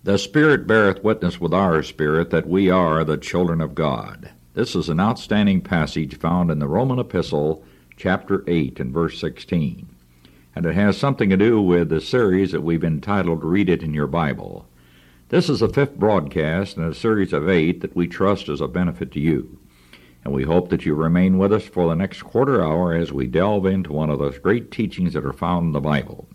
The Spirit beareth witness with our spirit that we are the children of God. This is an outstanding passage found in the Roman Epistle, chapter 8 and verse 16. And it has something to do with the series that we've entitled Read It in Your Bible. This is the fifth broadcast in a series of 8 that we trust is a benefit to you. And we hope that you remain with us for the next quarter hour as we delve into one of those great teachings that are found in the Bible.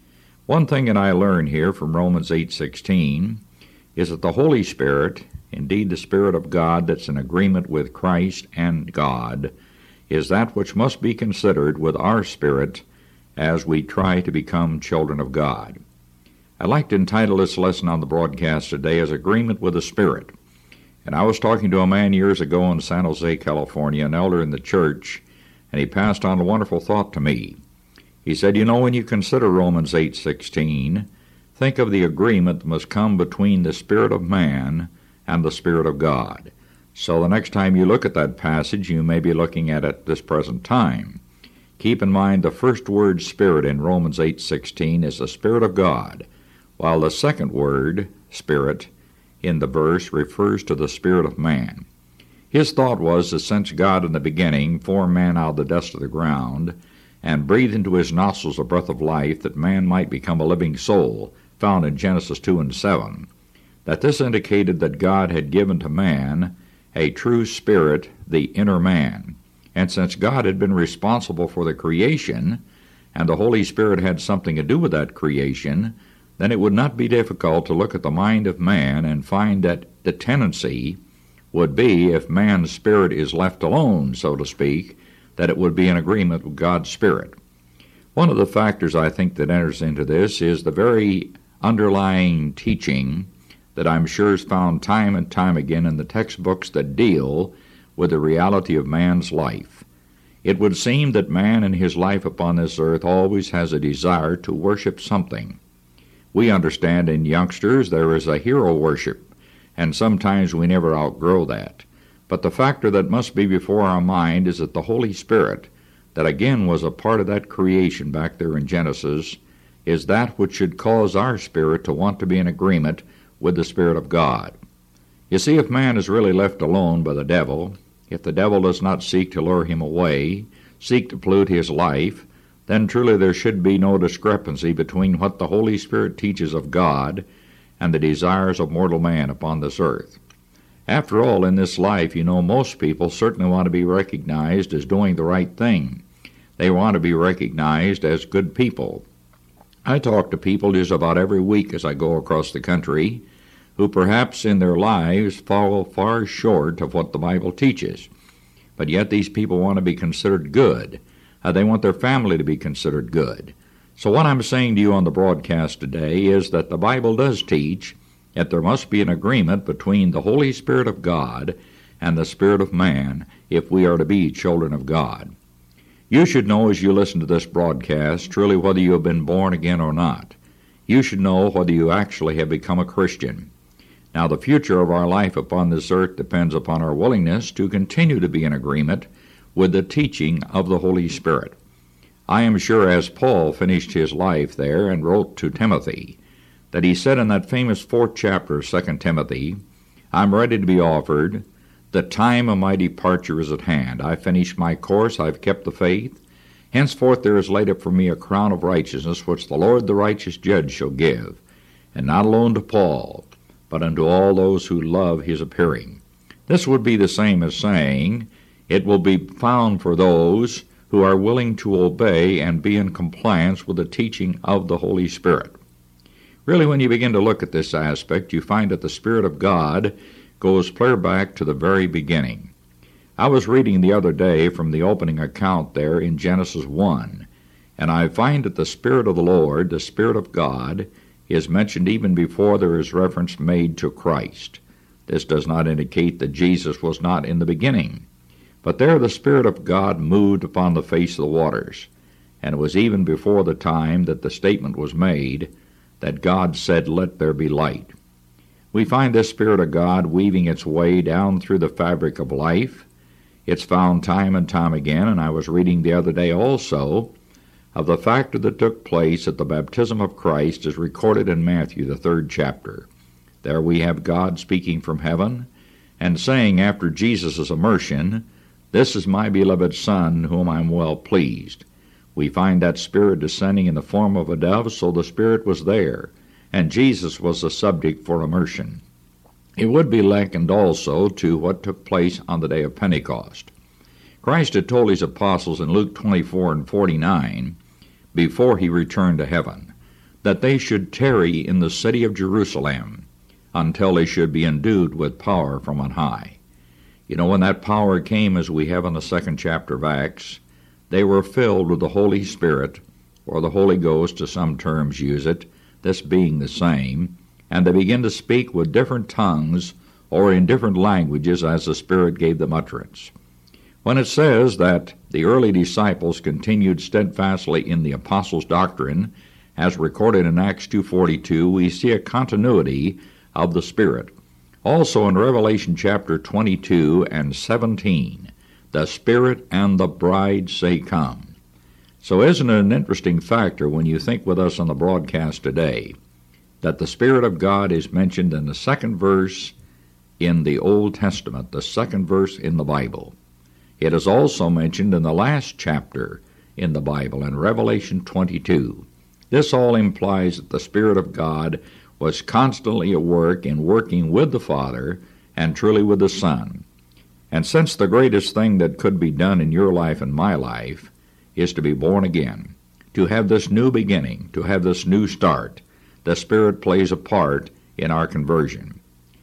One thing that I learned here from Romans 8:16 is that the Holy Spirit, indeed the Spirit of God that's in agreement with Christ and God, is that which must be considered with our spirit as we try to become children of God. I'd like to entitle this lesson on the broadcast today as Agreement with the Spirit. And I was talking to a man years ago in San Jose, California, an elder in the church, and he passed on a wonderful thought to me. He said, when you consider Romans 8:16, think of the agreement that must come between the spirit of man and the Spirit of God. So the next time you look at that passage, you may be looking at it at this present time. Keep in mind the first word Spirit in Romans 8:16 is the Spirit of God, while the second word, Spirit, in the verse refers to the spirit of man. His thought was that since God in the beginning formed man out of the dust of the ground and breathed into his nostrils a breath of life that man might become a living soul, found in Genesis 2 and 7, that this indicated that God had given to man a true spirit, the inner man. And since God had been responsible for the creation, and the Holy Spirit had something to do with that creation, then it would not be difficult to look at the mind of man and find that the tendency would be, if man's spirit is left alone, so to speak, that it would be in agreement with God's Spirit. One of the factors I think that enters into this is the very underlying teaching that I'm sure is found time and time again in the textbooks that deal with the reality of man's life. It would seem that man in his life upon this earth always has a desire to worship something. We understand in youngsters there is a hero worship, and sometimes we never outgrow that. But the factor that must be before our mind is that the Holy Spirit, that again was a part of that creation back there in Genesis, is that which should cause our spirit to want to be in agreement with the Spirit of God. You see, if man is really left alone by the devil, if the devil does not seek to lure him away, seek to pollute his life, then truly there should be no discrepancy between what the Holy Spirit teaches of God and the desires of mortal man upon this earth. After all, in this life, most people certainly want to be recognized as doing the right thing. They want to be recognized as good people. I talk to people just about every week as I go across the country who perhaps in their lives fall far short of what the Bible teaches. But yet these people want to be considered good. They want their family to be considered good. So what I'm saying to you on the broadcast today is that the Bible does teach that there must be an agreement between the Holy Spirit of God and the spirit of man if we are to be children of God. You should know as you listen to this broadcast truly whether you have been born again or not. You should know whether you actually have become a Christian. Now, the future of our life upon this earth depends upon our willingness to continue to be in agreement with the teaching of the Holy Spirit. I am sure as Paul finished his life there and wrote to Timothy, that he said in that famous 4th chapter of 2 Timothy, I'm ready to be offered. The time of my departure is at hand. I've finished my course. I've kept the faith. Henceforth there is laid up for me a crown of righteousness, which the Lord the righteous judge shall give, and not alone to Paul, but unto all those who love his appearing. This would be the same as saying, it will be found for those who are willing to obey and be in compliance with the teaching of the Holy Spirit. Really, when you begin to look at this aspect, you find that the Spirit of God goes clear back to the very beginning. I was reading the other day from the opening account there in Genesis 1, and I find that the Spirit of the Lord, the Spirit of God, is mentioned even before there is reference made to Christ. This does not indicate that Jesus was not in the beginning. But there the Spirit of God moved upon the face of the waters, and it was even before the time that the statement was made that God said, let there be light. We find this Spirit of God weaving its way down through the fabric of life. It's found time and time again, and I was reading the other day also of the factor that took place at the baptism of Christ as recorded in Matthew, the 3rd chapter. There we have God speaking from heaven and saying after Jesus' immersion, "This is my beloved Son, whom I am well pleased." We find that Spirit descending in the form of a dove, so the Spirit was there, and Jesus was the subject for immersion. It would be likened also to what took place on the day of Pentecost. Christ had told his apostles in Luke 24 and 49, before he returned to heaven, that they should tarry in the city of Jerusalem until they should be endued with power from on high. You know, when that power came, as we have in the 2nd chapter of Acts, they were filled with the Holy Spirit, or the Holy Ghost, as some terms use it, this being the same, and they began to speak with different tongues or in different languages as the Spirit gave them utterance. When it says that the early disciples continued steadfastly in the apostles' doctrine, as recorded in Acts 2:42, we see a continuity of the Spirit. Also in Revelation chapter 22 and 17, the Spirit and the bride say, "Come." So isn't it an interesting factor when you think with us on the broadcast today that the Spirit of God is mentioned in the 2nd verse in the Old Testament, the 2nd verse in the Bible. It is also mentioned in the last chapter in the Bible, in Revelation 22. This all implies that the Spirit of God was constantly at work in working with the Father and truly with the Son. And since the greatest thing that could be done in your life and my life is to be born again, to have this new beginning, to have this new start, the Spirit plays a part in our conversion.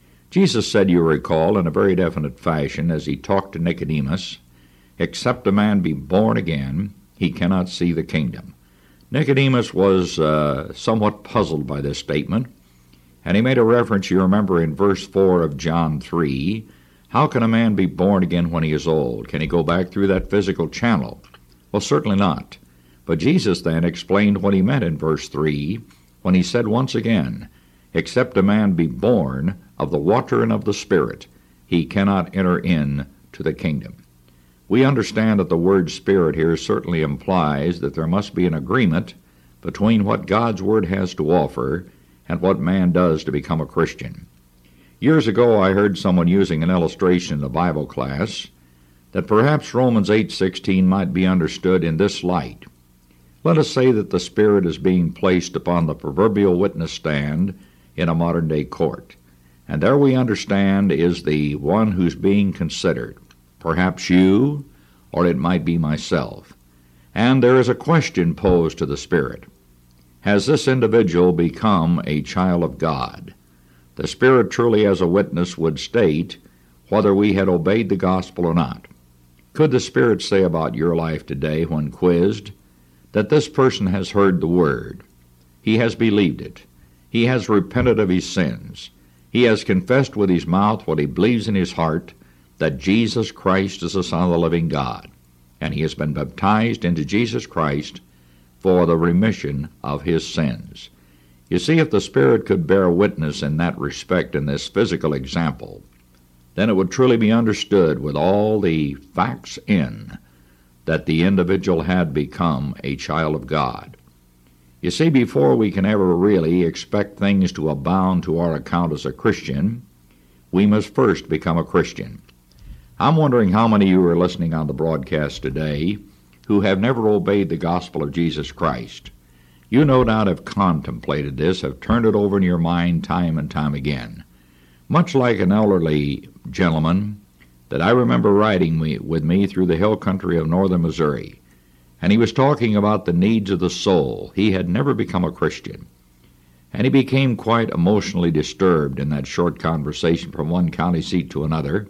Jesus said, you recall, in a very definite fashion as he talked to Nicodemus, "Except a man be born again, he cannot see the kingdom." Nicodemus was somewhat puzzled by this statement, and he made a reference, you remember, in verse 4 of John 3, how can a man be born again when he is old? Can he go back through that physical channel? Well, certainly not. But Jesus then explained what he meant in verse 3 when he said once again, "Except a man be born of the water and of the Spirit, he cannot enter in to the kingdom." We understand that the word Spirit here certainly implies that there must be an agreement between what God's Word has to offer and what man does to become a Christian. Years ago I heard someone using an illustration in a Bible class that perhaps Romans 8:16 might be understood in this light. Let us say that the Spirit is being placed upon the proverbial witness stand in a modern-day court, and there we understand is the one who's being considered. Perhaps you, or it might be myself. And there is a question posed to the Spirit. Has this individual become a child of God? The Spirit truly as a witness would state whether we had obeyed the gospel or not. Could the Spirit say about your life today when quizzed that this person has heard the Word, he has believed it, he has repented of his sins, he has confessed with his mouth what he believes in his heart, that Jesus Christ is the Son of the living God, and he has been baptized into Jesus Christ for the remission of his sins? You see, if the Spirit could bear witness in that respect in this physical example, then it would truly be understood with all the facts in that the individual had become a child of God. You see, before we can ever really expect things to abound to our account as a Christian, we must first become a Christian. I'm wondering how many of you are listening on the broadcast today who have never obeyed the gospel of Jesus Christ. You no doubt have contemplated this, have turned it over in your mind time and time again. Much like an elderly gentleman that I remember riding with me through the hill country of northern Missouri, and he was talking about the needs of the soul. He had never become a Christian, and he became quite emotionally disturbed in that short conversation from one county seat to another,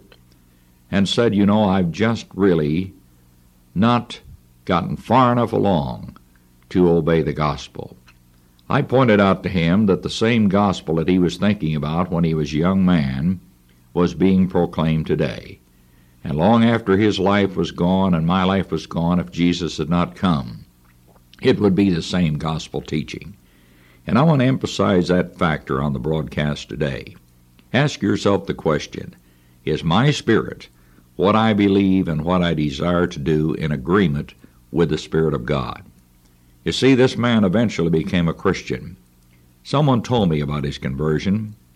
and said, you know, I've just really not gotten far enough along to obey the gospel. I pointed out to him that the same gospel that he was thinking about when he was a young man was being proclaimed today. And long after his life was gone and my life was gone, if Jesus had not come, it would be the same gospel teaching. And I want to emphasize that factor on the broadcast today. Ask yourself the question, is my spirit, what I believe and what I desire to do, in agreement with the Spirit of God? You see, this man eventually became a Christian. Someone told me about his conversion.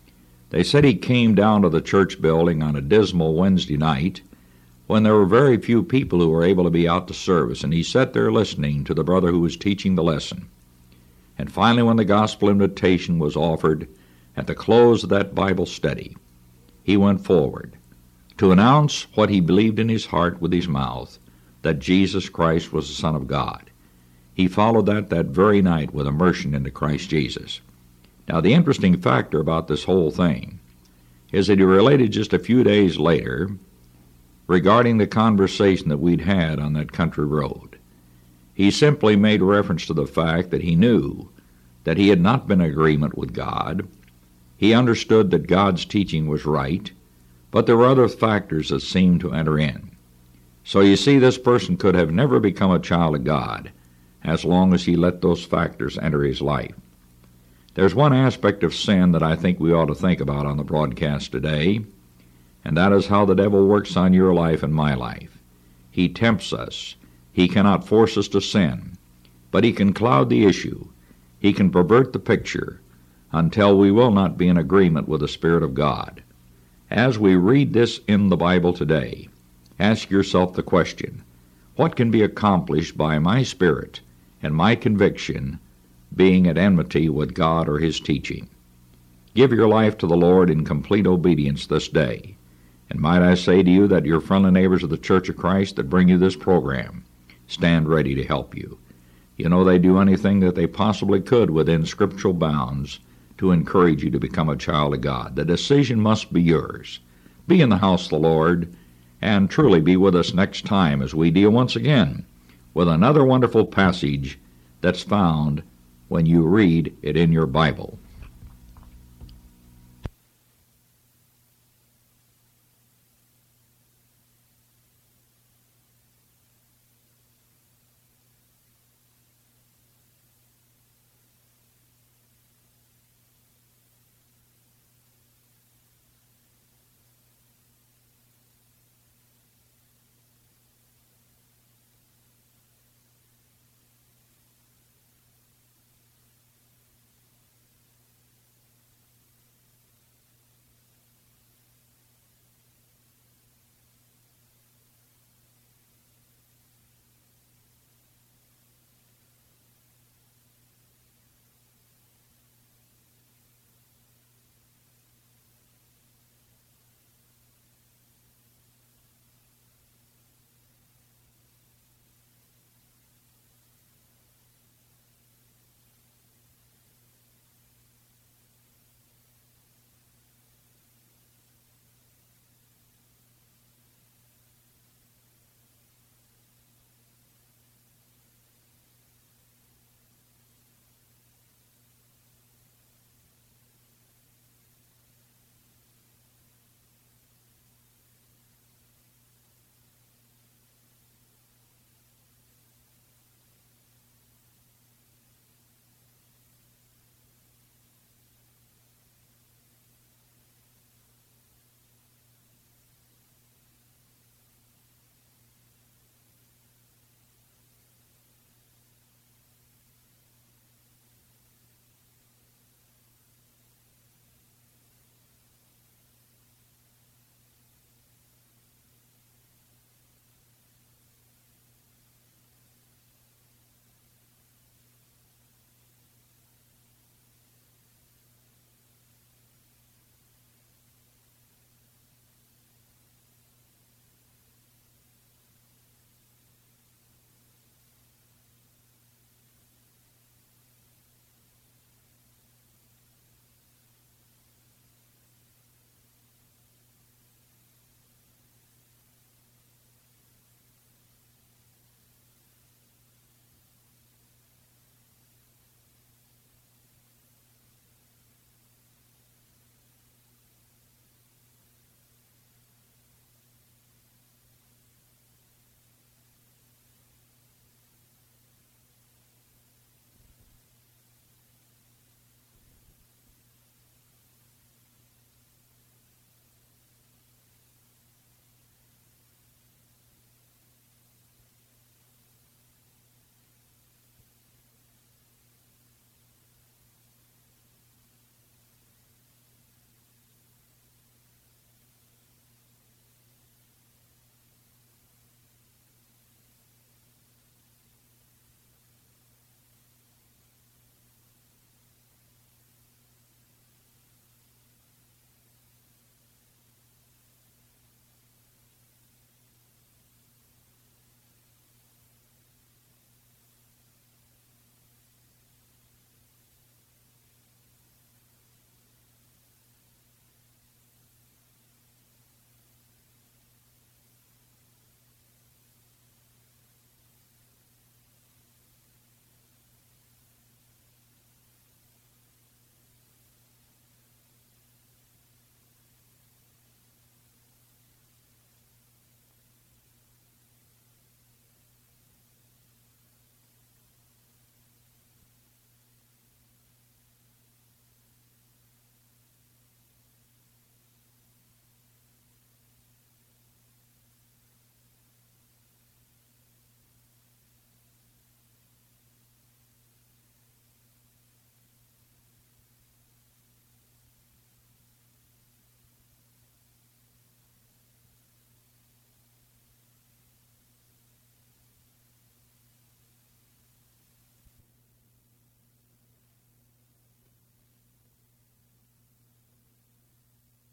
They said he came down to the church building on a dismal Wednesday night when there were very few people who were able to be out to service, and he sat there listening to the brother who was teaching the lesson. And finally, when the gospel invitation was offered at the close of that Bible study, he went forward to announce what he believed in his heart with his mouth, that Jesus Christ was the Son of God. He followed that very night with immersion into Christ Jesus. Now, the interesting factor about this whole thing is that he related just a few days later regarding the conversation that we'd had on that country road. He simply made reference to the fact that he knew that he had not been in agreement with God. He understood that God's teaching was right, but there were other factors that seemed to enter in. So you see, this person could have never become a child of God as long as he let those factors enter his life. There's one aspect of sin that I think we ought to think about on the broadcast today, and that is how the devil works on your life and my life. He tempts us. He cannot force us to sin, but he can cloud the issue. He can pervert the picture until we will not be in agreement with the Spirit of God. As we read this in the Bible today, ask yourself the question, what can be accomplished by my spirit and my conviction being at enmity with God or his teaching? Give your life to the Lord in complete obedience this day. And might I say to you that your friendly neighbors of the Church of Christ that bring you this program stand ready to help you. You know, they do anything that they possibly could within scriptural bounds to encourage you to become a child of God. The decision must be yours. Be in the house of the Lord, and truly be with us next time as we deal once again with another wonderful passage that's found when you read it in your Bible.